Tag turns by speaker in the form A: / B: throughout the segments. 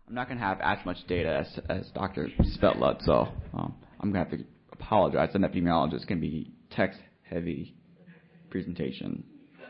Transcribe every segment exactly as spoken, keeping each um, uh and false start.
A: I'm not going to have as much data as, as Doctor Svetlud, so um, I'm going to have to apologize. An epidemiologist can be text-heavy presentation.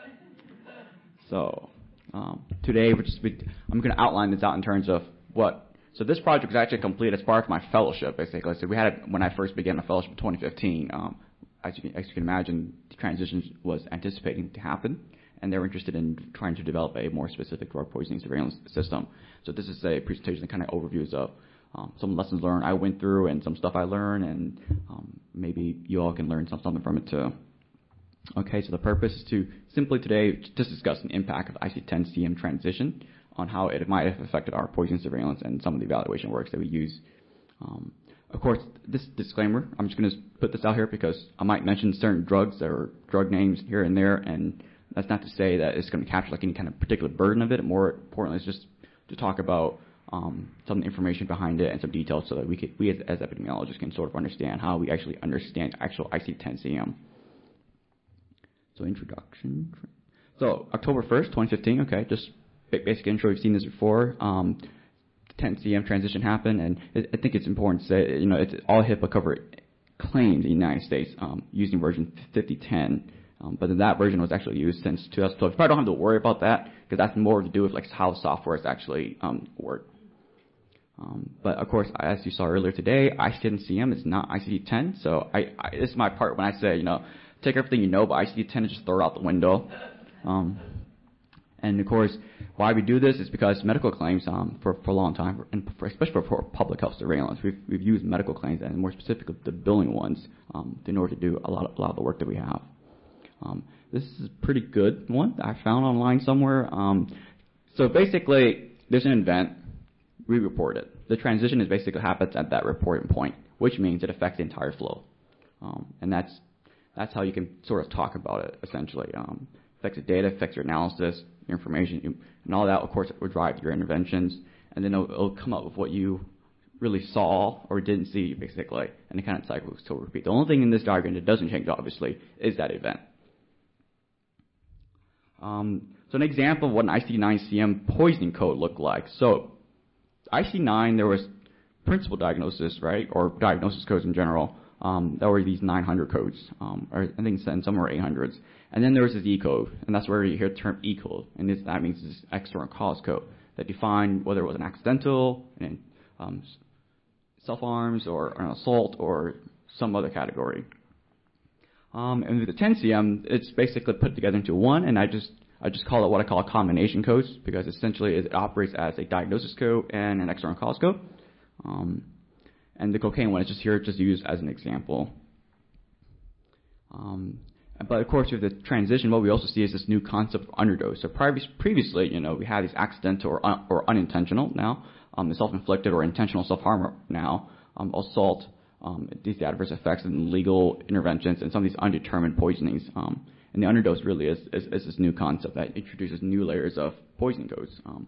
A: So um, today, we're just, I'm going to outline this out in terms of what. So this project was actually completed as part of my fellowship, basically. So we had it when I first began my fellowship in twenty fifteen. Um, as, you can, as you can imagine, the transition was anticipating to happen, and they were interested in trying to develop a more specific drug poisoning surveillance system. So this is a presentation that kind of overviews of um, some lessons learned I went through and some stuff I learned, and um, maybe you all can learn some, something from it too. Okay, so the purpose is to simply today just discuss the impact of I C ten C M transition on how it might have affected our poisoning surveillance and some of the evaluation works that we use. Um, of course, this disclaimer, I'm just going to put this out here because I might mention certain drugs or drug names here and there, and that's not to say that it's going to capture like any kind of particular burden of it. More importantly, it's just to talk about um, some information behind it and some details so that we, could, we as, as epidemiologists can sort of understand how we actually understand actual I C ten C M. So introduction. So October first, twenty fifteen, okay, just basic intro. We've seen this before. Um, the ten C M transition happened, and it, I think it's important to say, you know, it's all HIPAA covered claims in the United States um, using version fifty ten. Um, but that version was actually used since two thousand twelve. You probably don't have to worry about that because that's more to do with like how software is actually um, work. Um, but of course, as you saw earlier today, I C ten C M is not I C D ten. So I, I, this is my part when I say, you know, take everything you know about I C D ten and just throw it out the window. Um, and of course, why we do this is because medical claims um, for, for a long time, and for, especially for, for public health surveillance, we've, we've used medical claims and more specifically the billing ones um, in order to do a lot, of, a lot of the work that we have. Um, this is a pretty good one that I found online somewhere. Um, so basically, there's an event, we report it. The transition is basically happens at that reporting point, which means it affects the entire flow. Um, and that's that's how you can sort of talk about it, essentially. Um, affects the data, affects your analysis, your information, you, and all that, of course, it will drive your interventions. And then it'll, it'll come up with what you really saw or didn't see, basically. And the kind of cycle will still repeat. The only thing in this diagram that doesn't change, obviously, is that event. Um, so an example of what an I C nine C M poisoning code looked like. So I C nine, there was principal diagnosis, right, or diagnosis codes in general. Um, that were these nine hundred codes, um, or I think some were eight hundreds. And then there was this E code, and that's where you hear the term E code, and this, that means this external cause code that defined whether it was an accidental, an um, self-harms, or an assault, or some other category. Um, and with the ten C M, it's basically put together into one, and I just I just call it what I call combination codes because essentially it operates as a diagnosis code and an external cause code. Um, and the cocaine one is just here, just used as an example. Um, but of course, with the transition, what we also see is this new concept of underdose. So previous, previously, you know, we had these accidental or, un, or unintentional now, um, the self-inflicted or intentional self-harm now, um, assault. Um, these adverse effects and legal interventions and some of these undetermined poisonings. Um, and the underdose really is, is, is this new concept that introduces new layers of poisoning codes. Um,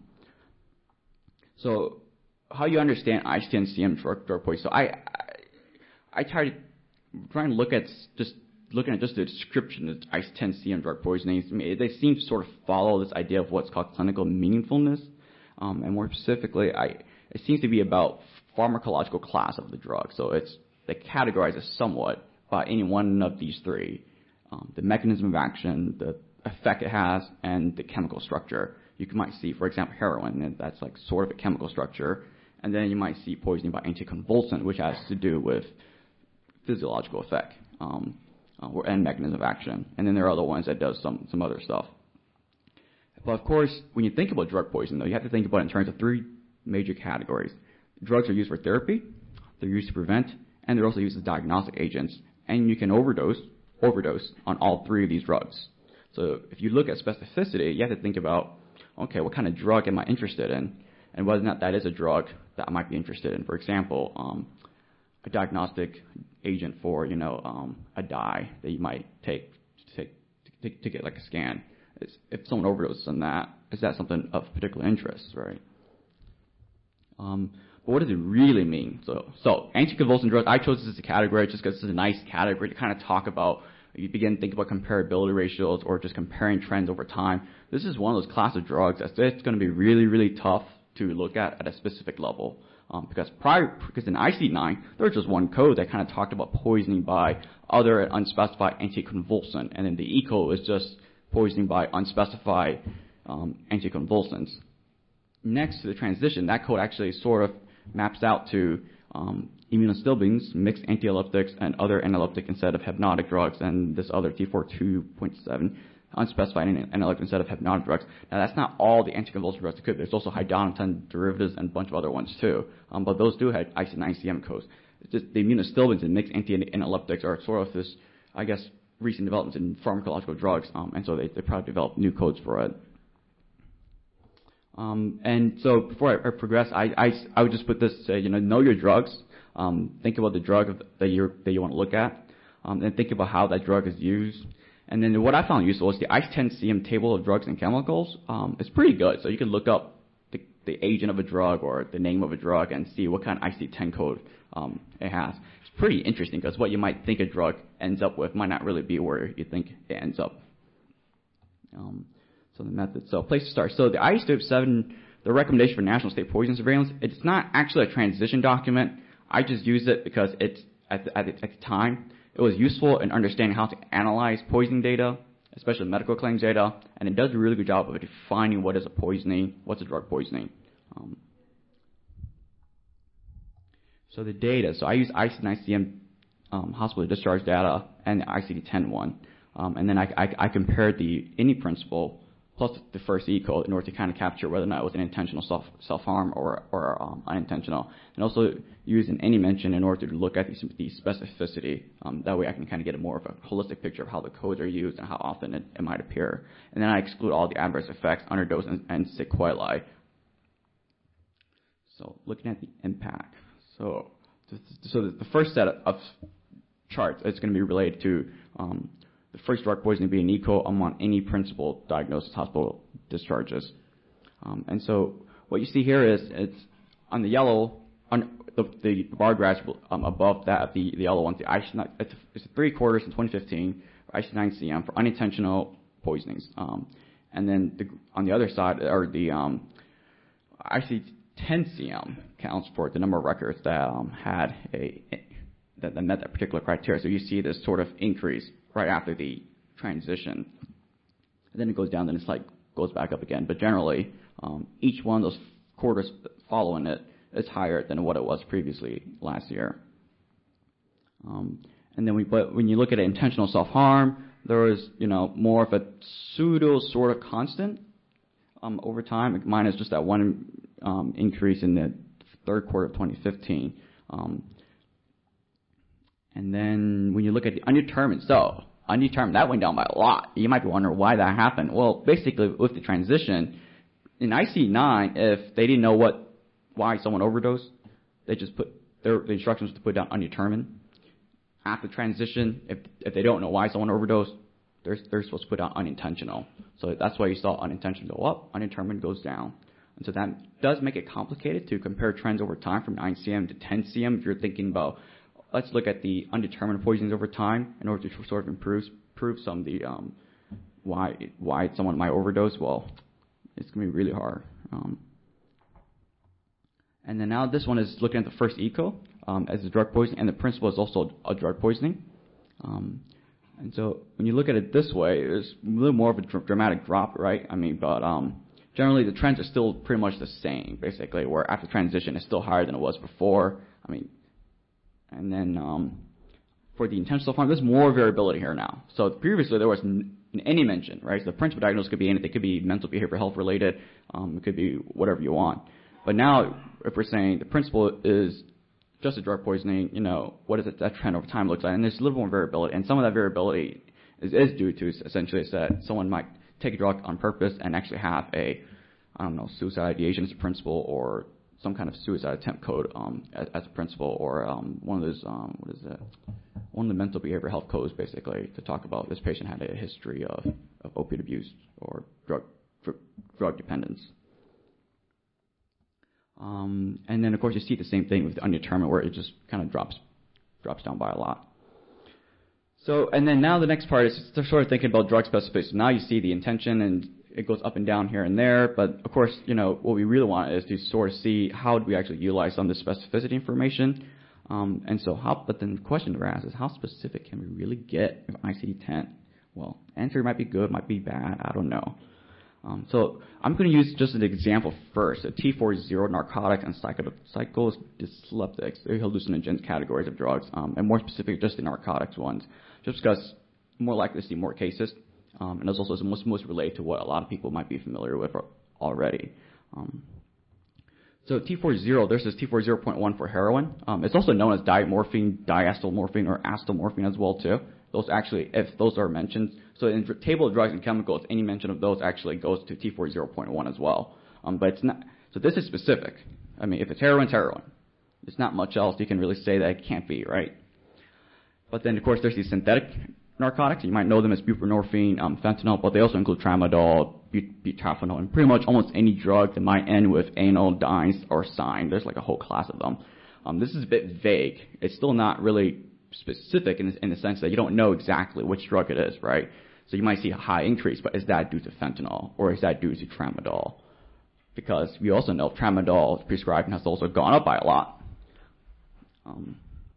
A: so how you understand I C ten C M drug, drug poisoning. So I, I, I try to try and look at just looking at just the description of I C ten C M drug poisoning. I mean, they seem to sort of follow this idea of what's called clinical meaningfulness. Um, and more specifically, I, it seems to be about pharmacological class of the drug. So it's they categorize it somewhat by any one of these three. Um, the mechanism of action, the effect it has, and the chemical structure. You might see, for example, heroin, and that's like sort of a chemical structure. And then you might see poisoning by anticonvulsant, which has to do with physiological effect um, uh, and mechanism of action. And then there are other ones that does some, some other stuff. But of course, when you think about drug poisoning, though, you have to think about it in terms of three major categories. Drugs are used for therapy, they're used to prevent, and they're also used as diagnostic agents. And you can overdose, overdose on all three of these drugs. So if you look at specificity, you have to think about, okay, what kind of drug am I interested in, and whether or not that is a drug that I might be interested in. For example, um, a diagnostic agent for, you know, um, a dye that you might take to, take, to, to get like a scan. It's, if someone overdoses on that, is that something of particular interest, right? Um, But what does it really mean? So, so anticonvulsant drugs, I chose this as a category just because this is a nice category to kind of talk about. You begin to think about comparability ratios or just comparing trends over time. This is one of those class of drugs that's it's going to be really, really tough to look at at a specific level. Um, because prior, because in I C D nine, there was just one code that kind of talked about poisoning by other and unspecified anticonvulsant, and then the E code is just poisoning by unspecified um, anticonvulsants. Next to the transition, that code actually sort of maps out to um, immunostimulants, mixed antiepileptics, and other analeptic instead of hypnotic drugs, and this other T forty-two point seven, unspecified analeptic instead of hypnotic drugs. Now, that's not all the anticonvulsant drugs that could. There's also hydonidine derivatives and a bunch of other ones, too. Um, but those do have I C D nine C M codes. It's just the immunostimulants and mixed anti-analeptics are sort of this, I guess, recent developments in pharmacological drugs, um, and so they, they probably developed new codes for it. Um, and so before I, I progress, I, I, I would just put this, uh, you know, know your drugs. Um, think about the drug that you that you want to look at, um, and think about how that drug is used. And then what I found useful is the I C ten C M table of drugs and chemicals. Um, it's pretty good. So you can look up the, the agent of a drug or the name of a drug and see what kind of I C D ten code um, it has. It's pretty interesting because what you might think a drug ends up with might not really be where you think it ends up. Um, so the method. So place to start. So the I C D seven, the recommendation for national state poison surveillance, it's not actually a transition document. I just used it because it's at the, at the, at the time it was useful in understanding how to analyze poisoning data, especially medical claims data, and it does a really good job of defining what is a poisoning, what's a drug poisoning. Um, so the data. So I use I C D nine C M um, hospital discharge data and the I C D ten one, um, and then I, I, I compared the any principle plus the first E code in order to kind of capture whether or not it was an intentional self, self-harm or, or um, unintentional. And also use an any mention in order to look at the, the specificity. Um, that way I can kind of get a more of a holistic picture of how the codes are used and how often it, it might appear. And then I exclude all the adverse effects, underdose, and, and sequelae. So looking at the impact. So, so the first set of charts is going to be related to um, the first drug poisoning being E code among any principal diagnosis hospital discharges. Um, and so what you see here is it's on the yellow, on the, the bar graphs um, above that of the, the yellow one, the I C D nine, it's, it's three quarters in twenty fifteen for I C D nine C M for unintentional poisonings. Um, and then the, on the other side, or the um, I C D ten C M counts for the number of records that um, had a, that, that met that particular criteria. So you see this sort of increase right after the transition. And then it goes down, then it's like goes back up again. But generally, um, each one of those quarters following it is higher than what it was previously last year. Um, and then we, but when you look at intentional self-harm, there was, you know, more of a pseudo sort of constant um, over time. Mine is just that one um, increase in the third quarter of twenty fifteen. Um, And then when you look at the undetermined, so undetermined, that went down by a lot. You might be wondering why that happened. Well, basically with the transition, in I C D nine, if they didn't know what, why someone overdosed, they just put, their, the instructions was to put down undetermined. After transition, if if they don't know why someone overdosed, they're, they're supposed to put down unintentional. So that's why you saw unintentional go up, undetermined goes down. And so that does make it complicated to compare trends over time from nine C M to ten C M if you're thinking about, let's look at the undetermined poisonings over time in order to sort of improve prove some of the um, why why someone might overdose. Well, it's going to be really hard. Um, and then now this one is looking at the first eco um, as a drug poisoning, and the principle is also a drug poisoning. Um, and so when you look at it this way, there's a little more of a dr- dramatic drop, right? I mean, but um, generally the trends are still pretty much the same, basically, where after transition it's still higher than it was before. I mean, and then um, for the intentional harm, there's more variability here now. So previously there was n- any mention, right? So the principal diagnosis could be anything. It could be mental behavioral health related. Um, it could be whatever you want. But now if we're saying the principal is just a drug poisoning, you know, what does it, that trend over time looks like? And there's a little more variability. And some of that variability is, is due to essentially that someone might take a drug on purpose and actually have a, I don't know, suicide ideation as a principle, or some kind of suicide attempt code um, as, as a principle, or um, one of those, um, what is that? One of the mental behavioral health codes, basically, to talk about this patient had a history of, of opiate abuse or drug drug dependence. Um, and then, of course, you see the same thing with the undetermined, where it just kind of drops drops down by a lot. So, and then now the next part is sort of thinking about drug specificity. So now you see the intention, and it goes up and down here and there. But of course, you know, what we really want is to sort of see how do we actually utilize some of the specificity information. Um, and so, how? But then the question to ask is, how specific can we really get with I C D ten? Well, answer might be good, might be bad. I don't know. Um, so I'm going to use just an example first. A T forty narcotic and psycho- psychodysliptics, hallucinogens categories of drugs, um, and more specific, just the narcotics ones, just because more likely to see more cases, um, and it's also most most related to what a lot of people might be familiar with already. Um, so T forty, there's this T forty point one for heroin. Um, it's also known as diamorphine, diacetylmorphine, or acetylmorphine as well too. Those actually, if those are mentioned, so in the table of drugs and chemicals, any mention of those actually goes to T forty point one as well. Um, but it's not. So this is specific. I mean, if it's heroin, it's heroin. There's not much else you can really say that it can't be, right? But then, of course, there's these synthetic narcotics. You might know them as buprenorphine, um, fentanyl, but they also include tramadol, butorphanol, and pretty much almost any drug that might end with anal, dines, or sine. There's like a whole class of them. Um, this is a bit vague. It's still not really specific in, in the sense that you don't know exactly which drug it is, right? So you might see a high increase, but is that due to fentanyl or is that due to tramadol? Because we also know tramadol prescribed has also gone up by a lot. Um,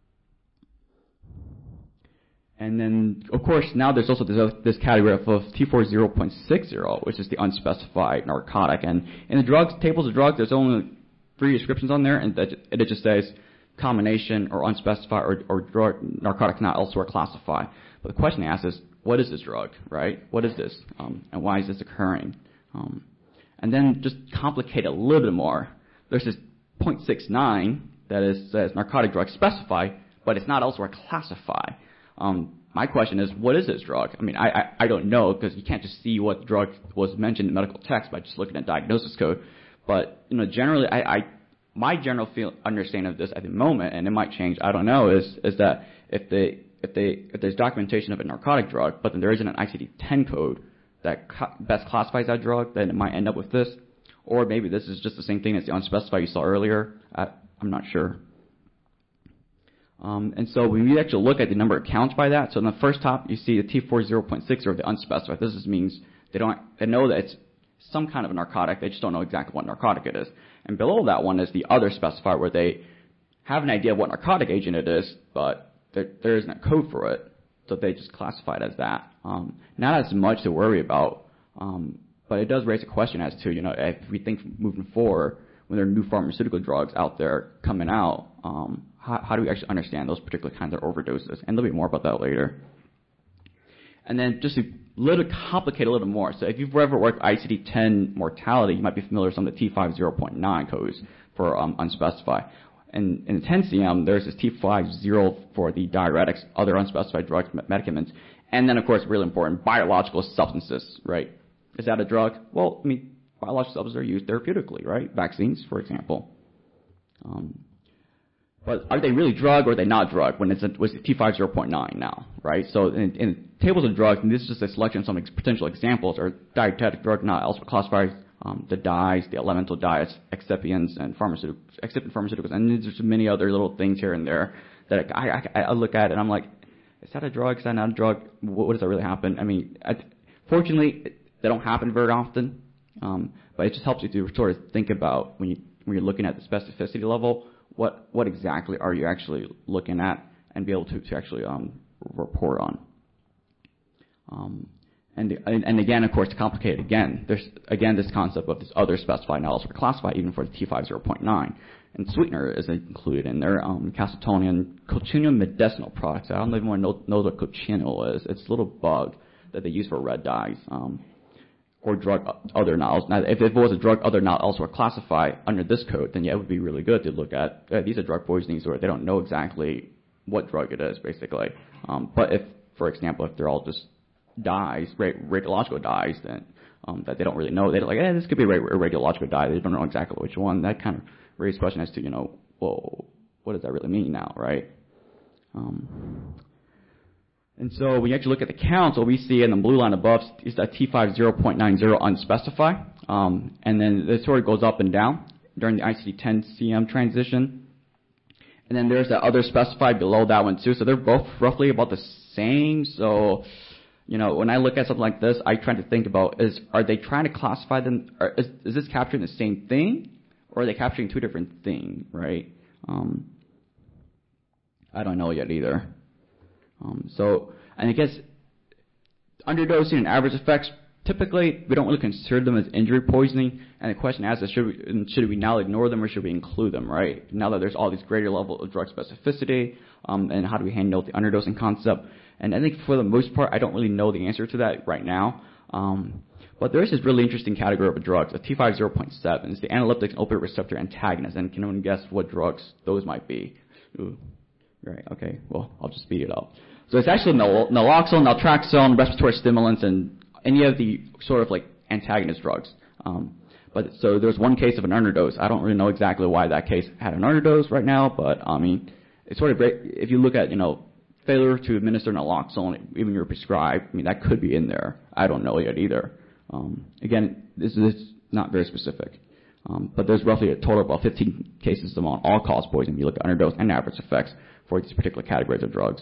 A: and then, of course, now there's also this, this category of T forty point sixty, which is the unspecified narcotic. And in the drugs, tables of drugs, there's only three descriptions on there, and that, it just says combination or unspecified or, or drug narcotics not elsewhere classified. But the question asked is, what is this drug, right? What is this, um, and why is this occurring? Um, and then just complicate it a little bit more. There's this point six nine that is, says narcotic drug specified, but it's not elsewhere classified. Um, my question is, what is this drug? I mean, I, I, I don't know because you can't just see what drug was mentioned in medical text by just looking at diagnosis code. But you know, generally, I, I my general feel, understanding of this at the moment, and it might change, I don't know, is is that if they if they if there's documentation of a narcotic drug, but then there isn't an I C D ten code that co- best classifies that drug, then it might end up with this. Or maybe this is just the same thing as the unspecified you saw earlier. I, I'm not sure. Um, and so when we actually look at the number of counts by that, so in the first top you see the T forty point six or the unspecified. This just means they don't they know that it's some kind of a narcotic, they just don't know exactly what narcotic it is. And below that one is the other specified, where they have an idea of what narcotic agent it is, but there, there isn't a code for it, so they just classify it as that. Um, not as much to worry about, um, but it does raise a question as to, you know, if we think moving forward, when there are new pharmaceutical drugs out there coming out, um, how, how do we actually understand those particular kinds of overdoses? And there'll be more about that later. And then just to little complicate a little more. So if you've ever worked with I C D ten mortality, you might be familiar with some of the T fifty point nine codes for um, unspecified. And in the ten C M, there's this T fifty for the diuretics, other unspecified drugs, medicaments. And then, of course, really important, biological substances, right? Is that a drug? Well, I mean, biological substances are used therapeutically, right? Vaccines, for example. Um, But are they really drug or are they not drug when it's a, was T fifty point nine now, right? So in, in tables of drugs, and this is just a selection of some ex- potential examples, are dietetic drug not elsewhere classified, um, the dyes, the elemental dyes, excipients, and pharmaceuticals, excipient pharmaceuticals, and there's many other little things here and there that I, I, I look at and I'm like, is that a drug? Is that not a drug? What, what does that really happen? I mean, I, fortunately, they don't happen very often, um, but it just helps you to sort of think about when you when you're looking at the specificity level. What what exactly are you actually looking at and be able to, to actually um, report on? Um, and, the, and and again, of course, to complicate it again, there's again this concept of this other specified not also classified even for the T fifty point nine. And sweetener is included in there. Um, calcitonin, cochineal medicinal products. I don't even want to know, know what cochineal is. It's a little bug that they use for red dyes. Um, or drug other not. Now, if it was a drug other not elsewhere classified under this code, then yeah, it would be really good to look at. Uh, these are drug poisonings, or they don't know exactly what drug it is, basically. Um, but if, for example, if they're all just dyes, radiological dyes, then um, that they don't really know, they're like, eh, this could be a radiological dye. They don't know exactly which one. That kind of raises question as to, you know, well, what does that really mean now, right? Um, And so when you actually look at the counts, what we see in the blue line above is that T fifty point nine zero unspecified. Um, and then it sort of goes up and down during the I C D ten C M transition. And then there's that other specified below that one too. So they're both roughly about the same. So you know, when I look at something like this, I try to think about is are they trying to classify them? Or is, is this capturing the same thing, or are they capturing two different things? Right? Um, I don't know yet either. Um, so, and I guess underdosing and average effects, typically we don't really consider them as injury poisoning. And the question asked is, should we, should we now ignore them or should we include them, right? Now that there's all these greater level of drug specificity, um, and how do we handle the underdosing concept? And I think for the most part, I don't really know the answer to that right now. Um, but there is this really interesting category of drugs, a T fifty point seven. It's the analytic opioid receptor antagonist. And can anyone guess what drugs those might be? Ooh. Right, okay, well, I'll just speed it up. So it's actually nal- naloxone, naltrexone, respiratory stimulants, and any of the sort of like antagonist drugs. Um, but so there's one case of an underdose. I don't really know exactly why that case had an underdose right now, but I mean, it's sort of great. If you look at, you know, failure to administer naloxone, even you're prescribed, I mean, that could be in there. I don't know yet either. Um, again, this is not very specific. Um, but there's roughly a total of about fifteen cases among all-cause poisoning. You look at underdose and adverse effects for these particular categories of drugs.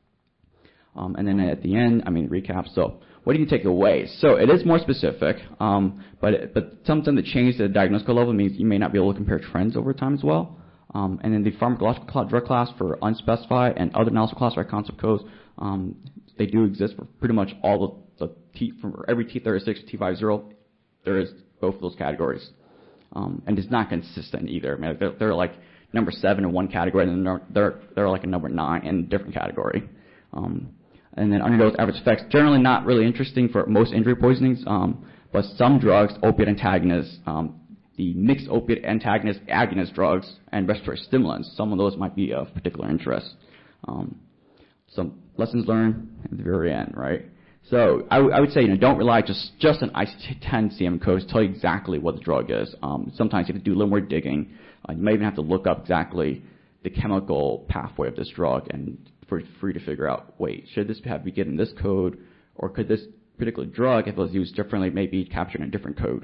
A: Um, and then at the end, I mean, recap. So what do you take away? So it is more specific, um, but it, but something that changed at the diagnostic level means you may not be able to compare trends over time as well. Um, and then the pharmacological drug class for unspecified and other analysis classified concept codes, um, they do exist for pretty much all the, the T, from every T thirty-six to T fifty, there is both of those categories. Um, and it's not consistent either. I mean, they're, they're like number seven in one category, and then they're they're like a number nine in a different category. Um, and then underdose average effects, generally not really interesting for most injury poisonings, um, but some drugs, opiate antagonists, um, the mixed opiate antagonist agonist drugs, and respiratory stimulants, some of those might be of particular interest. Um, some lessons learned at the very end, right? So I, w- I would say, you know, don't rely just just on I C ten C M codes to tell you exactly what the drug is. Um, sometimes you have to do a little more digging. Uh, you may even have to look up exactly the chemical pathway of this drug, and for for you to figure out, wait, should this have be given this code, or could this particular drug, if it was used differently, maybe captured in a different code?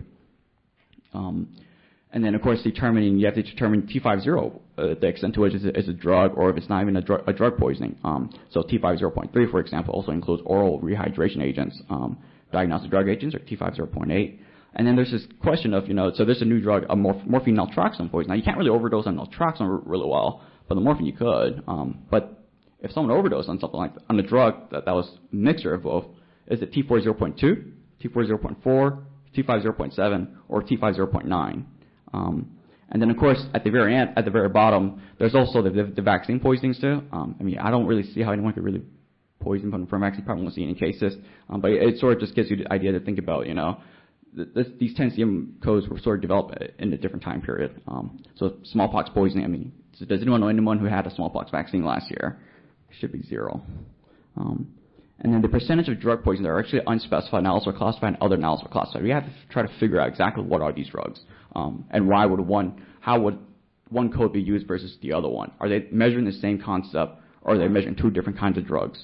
A: Um, and then, of course, determining you have to determine T fifty, uh, the extent to which is a, is a drug, or if it's not even a, dr- a drug poisoning. Um, so T fifty point three, for example, also includes oral rehydration agents, um, diagnostic drug agents, or T fifty point eight. And then there's this question of, you know, so there's a new drug, a morph- morphine naltrexone poison. Now, you can't really overdose on naltrexone r- really well, but the morphine you could. Um, but if someone overdosed on something like that, on a drug that, that was a mixture of both, is it T forty point two, T forty point four, T fifty point seven, or T fifty point nine? Um, and then, of course, at the very end, at the very bottom, there's also the, the, the vaccine poisonings too. Um, I mean, I don't really see how anyone could really poison from, from vaccine. Probably won't see any cases, um, but it, it sort of just gives you the idea to think about, you know, this, these ten C M codes were sort of developed in a different time period. Um, so smallpox poisoning. I mean, so does anyone know anyone who had a smallpox vaccine last year? It should be zero. Um, And then the percentage of drug poison that are actually unspecified analysis or classified and other analysis or classified. We have to try to figure out exactly what are these drugs, um, and why would one, how would one code be used versus the other one? Are they measuring the same concept, or are they measuring two different kinds of drugs?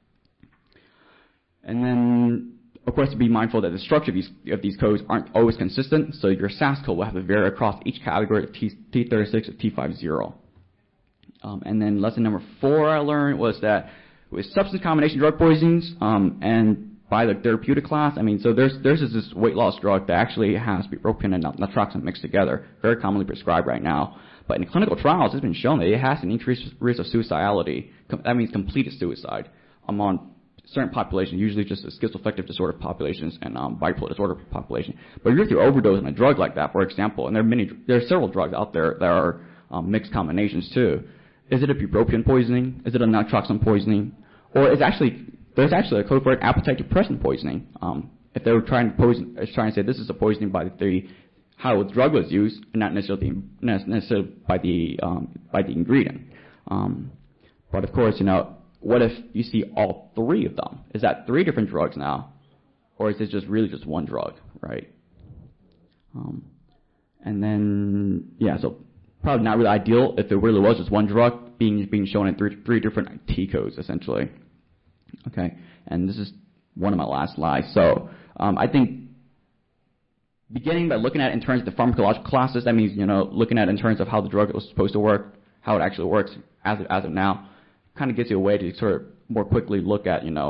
A: And then, of course, to be mindful that the structure of these, of these codes aren't always consistent, so your S A S code will have to vary across each category of T, T thirty-six or T fifty. Um, and then lesson number four I learned was that with substance combination drug poisonings, um, and by the therapeutic class, I mean, so there's there's this weight loss drug that actually has bupropion and naltrexone mixed together, very commonly prescribed right now. But in clinical trials, it's been shown that it has an increased risk of suicidality. That means completed suicide among certain populations, usually just schizoaffective disorder populations and um, bipolar disorder population. But if you're overdosing a drug like that, for example, and there are many, there are several drugs out there that are um, mixed combinations too. Is it a bupropion poisoning? Is it a naltrexone poisoning? Or is actually there's actually a code for an appetite depressant poisoning. Um, if they were trying to poison, trying to say this is a poisoning by the how the drug was used, and not necessarily not necessarily by the um, by the ingredient. Um, but of course, you know, what if you see all three of them? Is that three different drugs now, or is it just really just one drug, right? Um, and then yeah, so probably not really ideal if it really was just one drug being being shown in three three different T codes essentially. Okay, and this is one of my last slides. So um, I think beginning by looking at it in terms of the pharmacological classes, that means, you know, looking at it in terms of how the drug was supposed to work, how it actually works as of, as of now, kind of gives you a way to sort of more quickly look at, you know,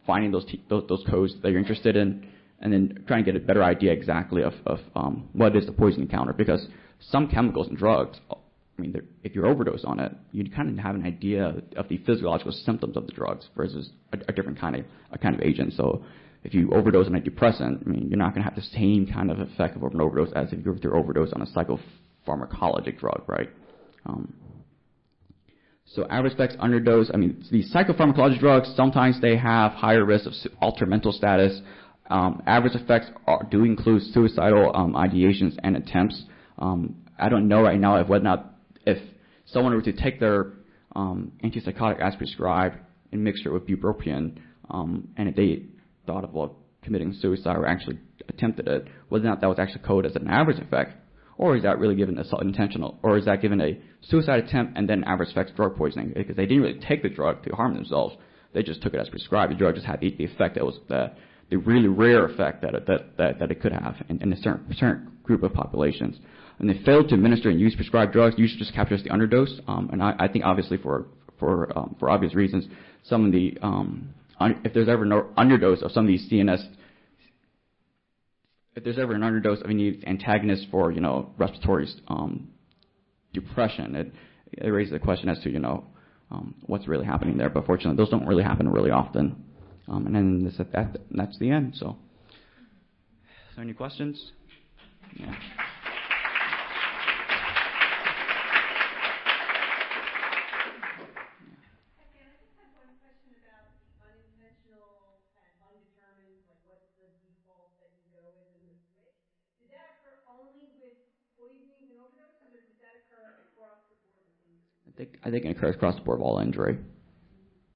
A: finding those, t- those those codes that you're interested in, and then trying to get a better idea exactly of, of um, what is the poison encounter. Because some chemicals and drugs, I mean, if you're overdosed on it, you kind of have an idea of the physiological symptoms of the drugs versus a, a different kind of a kind of agent. So if you overdose on a depressant, I mean, you're not going to have the same kind of effect of an overdose as if you're to overdose on a psychopharmacologic drug, right? Um, so adverse effects, underdose. I mean, these psychopharmacologic drugs, sometimes they have higher risk of altered mental status. Um, adverse effects are, do include suicidal um, ideations and attempts. Um, I don't know right now if whether or not if someone were to take their um, antipsychotic as prescribed and mix it with bupropion, um, and if they thought of well, committing suicide or actually attempted it, whether or not that was actually coded as an adverse effect, or is that really given a intentional, or is that given a suicide attempt and then adverse effects drug poisoning? Because they didn't really take the drug to harm themselves; they just took it as prescribed. The drug just had the, the effect that was the, the really rare effect that it, that, that that it could have in, in a certain, certain group of populations. And they failed to administer and use prescribed drugs. Usually just captures the underdose. Um, and I, I think obviously for for um, for obvious reasons, some of the um, un, if there's ever no underdose of some of these C N S, if there's ever an underdose of any antagonists for you know respiratory um, depression, it, it raises the question as to you know um, what's really happening there. But fortunately, those don't really happen really often. Um, and then this, that, that's the end. So, is there any questions? Yeah. I think I think it occurs across the board of all injury.